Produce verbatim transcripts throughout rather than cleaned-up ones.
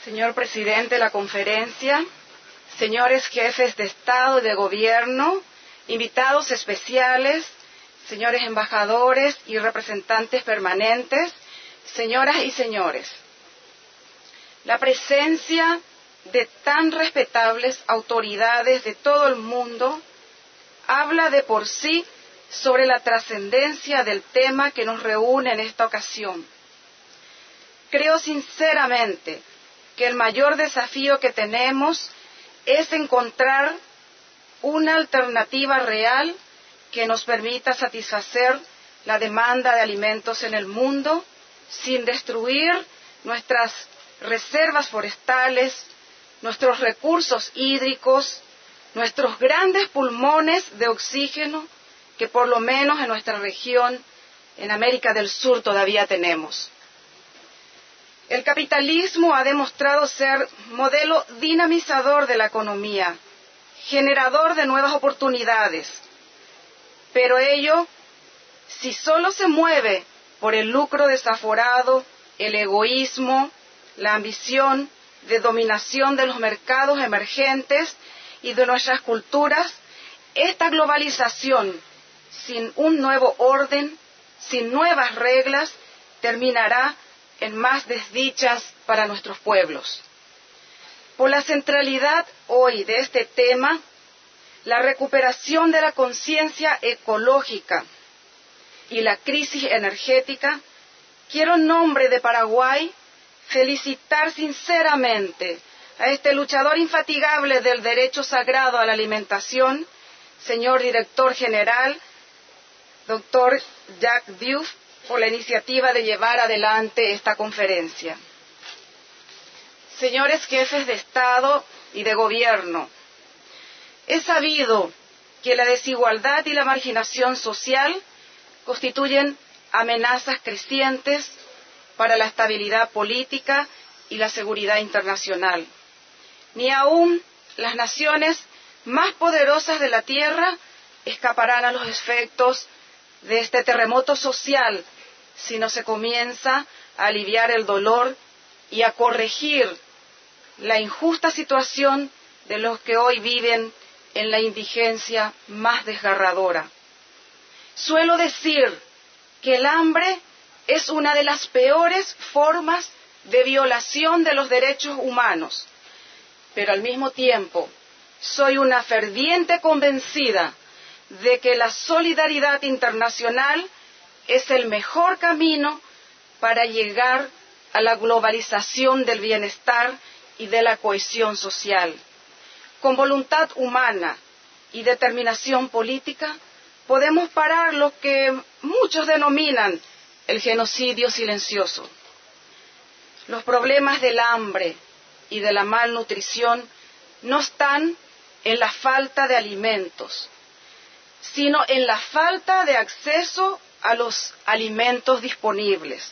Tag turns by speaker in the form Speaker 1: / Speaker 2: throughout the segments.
Speaker 1: Señor presidente de la conferencia, señores jefes de Estado y de Gobierno, invitados especiales, señores embajadores y representantes permanentes, señoras y señores. La presencia de tan respetables autoridades de todo el mundo habla de por sí sobre la trascendencia del tema que nos reúne en esta ocasión. Creo sinceramente que el mayor desafío que tenemos es encontrar una alternativa real que nos permita satisfacer la demanda de alimentos en el mundo sin destruir nuestras reservas forestales, nuestros recursos hídricos, nuestros grandes pulmones de oxígeno que por lo menos en nuestra región, en América del Sur, todavía tenemos. El capitalismo ha demostrado ser modelo dinamizador de la economía, generador de nuevas oportunidades, pero ello, si solo se mueve por el lucro desaforado, el egoísmo, la ambición de dominación de los mercados emergentes y de nuestras culturas, esta globalización, sin un nuevo orden, sin nuevas reglas, terminará en más desdichas para nuestros pueblos. Por la centralidad hoy de este tema, la recuperación de la conciencia ecológica y la crisis energética, quiero en nombre de Paraguay felicitar sinceramente a este luchador infatigable del derecho sagrado a la alimentación, señor director general, doctor Jacques Diouf, por la iniciativa de llevar adelante esta conferencia. Señores jefes de Estado y de Gobierno, es sabido que la desigualdad y la marginación social constituyen amenazas crecientes para la estabilidad política y la seguridad internacional. Ni aún las naciones más poderosas de la Tierra escaparán a los efectos de este terremoto social si no se comienza a aliviar el dolor y a corregir la injusta situación de los que hoy viven en la indigencia más desgarradora. Suelo decir que el hambre es una de las peores formas de violación de los derechos humanos, pero al mismo tiempo soy una ferviente convencida de que la solidaridad internacional es el mejor camino para llegar a la globalización del bienestar y de la cohesión social. Con voluntad humana y determinación política podemos parar lo que muchos denominan el genocidio silencioso. Los problemas del hambre y de la malnutrición no están en la falta de alimentos, sino en la falta de acceso a los alimentos disponibles.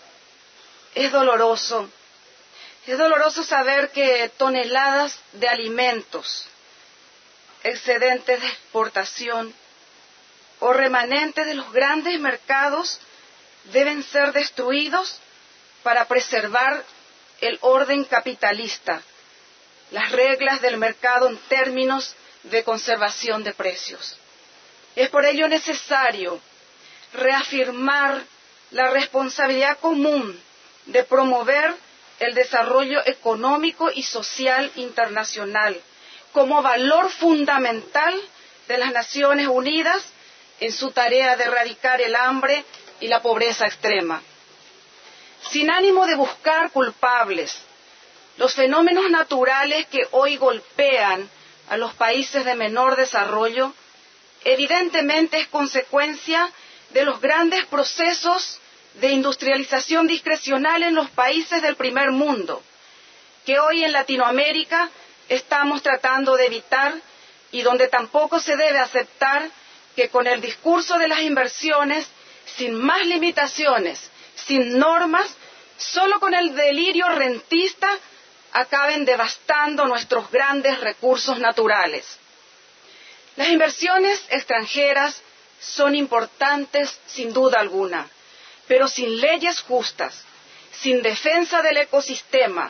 Speaker 1: Es doloroso, es doloroso saber que toneladas de alimentos, excedentes de exportación o remanentes de los grandes mercados deben ser destruidos para preservar el orden capitalista, las reglas del mercado en términos de conservación de precios. Es por ello necesario reafirmar la responsabilidad común de promover el desarrollo económico y social internacional como valor fundamental de las Naciones Unidas en su tarea de erradicar el hambre y la pobreza extrema. Sin ánimo de buscar culpables, los fenómenos naturales que hoy golpean a los países de menor desarrollo evidentemente es consecuencia de los grandes procesos de industrialización discrecional en los países del primer mundo, que hoy en Latinoamérica estamos tratando de evitar y donde tampoco se debe aceptar que con el discurso de las inversiones, sin más limitaciones, sin normas, solo con el delirio rentista, acaben devastando nuestros grandes recursos naturales. Las inversiones extranjeras son importantes sin duda alguna, pero sin leyes justas, sin defensa del ecosistema,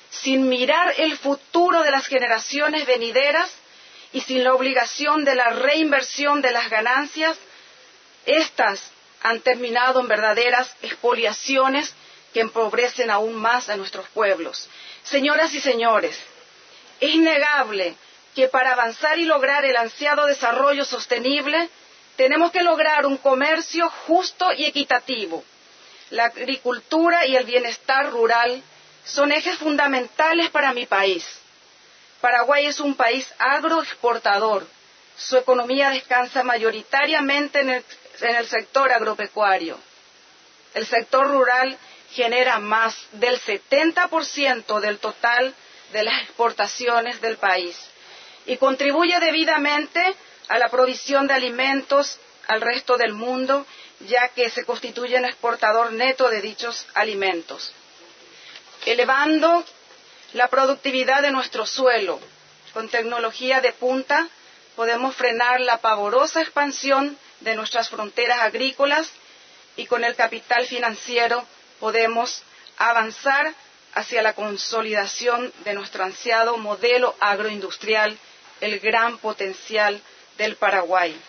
Speaker 1: sin mirar el futuro de las generaciones venideras y sin la obligación de la reinversión de las ganancias, estas han terminado en verdaderas expoliaciones que empobrecen aún más a nuestros pueblos. Señoras y señores, es innegable que para avanzar y lograr el ansiado desarrollo sostenible, tenemos que lograr un comercio justo y equitativo. La agricultura y el bienestar rural son ejes fundamentales para mi país. Paraguay es un país agroexportador. Su economía descansa mayoritariamente en el, en el sector agropecuario. El sector rural genera más del setenta por ciento del total de las exportaciones del país y contribuye debidamente a la provisión de alimentos al resto del mundo, ya que se constituye un exportador neto de dichos alimentos. Elevando la productividad de nuestro suelo con tecnología de punta, podemos frenar la pavorosa expansión de nuestras fronteras agrícolas y con el capital financiero podemos avanzar hacia la consolidación de nuestro ansiado modelo agroindustrial, el gran potencial del Paraguay.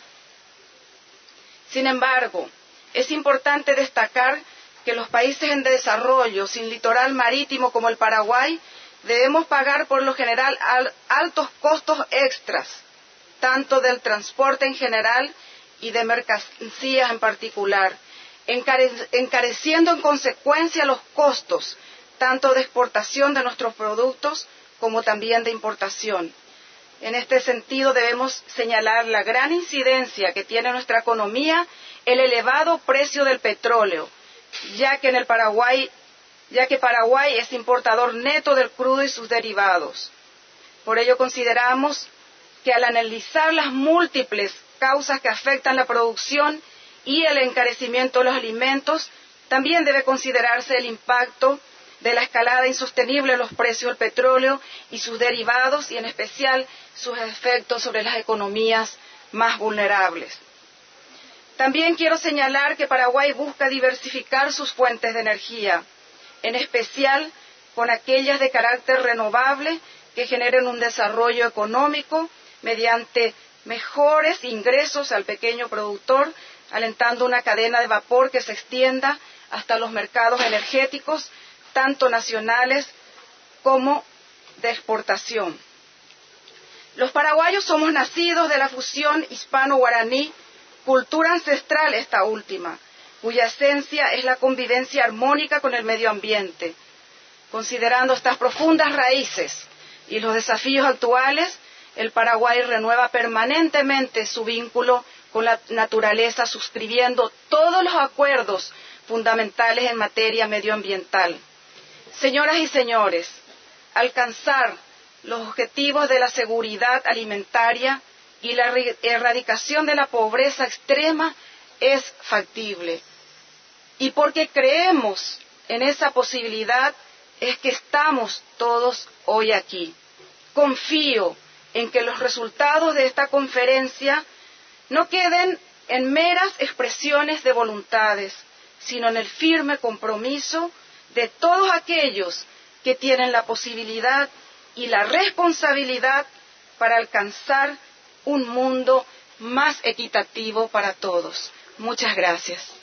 Speaker 1: Sin embargo, es importante destacar que los países en desarrollo sin litoral marítimo como el Paraguay debemos pagar por lo general altos costos extras, tanto del transporte en general y de mercancías en particular, encare- encareciendo en consecuencia los costos tanto de exportación de nuestros productos como también de importación. En este sentido debemos señalar la gran incidencia que tiene en nuestra economía el elevado precio del petróleo, ya que en el Paraguay, ya que Paraguay es importador neto del crudo y sus derivados. Por ello consideramos que al analizar las múltiples causas que afectan la producción y el encarecimiento de los alimentos, también debe considerarse el impacto de la escalada insostenible de los precios del petróleo y sus derivados, y en especial sus efectos sobre las economías más vulnerables. También quiero señalar que Paraguay busca diversificar sus fuentes de energía, en especial con aquellas de carácter renovable que generen un desarrollo económico mediante mejores ingresos al pequeño productor, alentando una cadena de vapor que se extienda hasta los mercados energéticos, tanto nacionales como de exportación. Los paraguayos somos nacidos de la fusión hispano-guaraní, cultura ancestral esta última, cuya esencia es la convivencia armónica con el medio ambiente. Considerando estas profundas raíces y los desafíos actuales, el Paraguay renueva permanentemente su vínculo con la naturaleza, suscribiendo todos los acuerdos fundamentales en materia medioambiental. Señoras y señores, alcanzar los objetivos de la seguridad alimentaria y la erradicación de la pobreza extrema es factible. Y porque creemos en esa posibilidad es que estamos todos hoy aquí. Confío en que los resultados de esta conferencia no queden en meras expresiones de voluntades, sino en el firme compromiso de todos aquellos que tienen la posibilidad y la responsabilidad para alcanzar un mundo más equitativo para todos. Muchas gracias.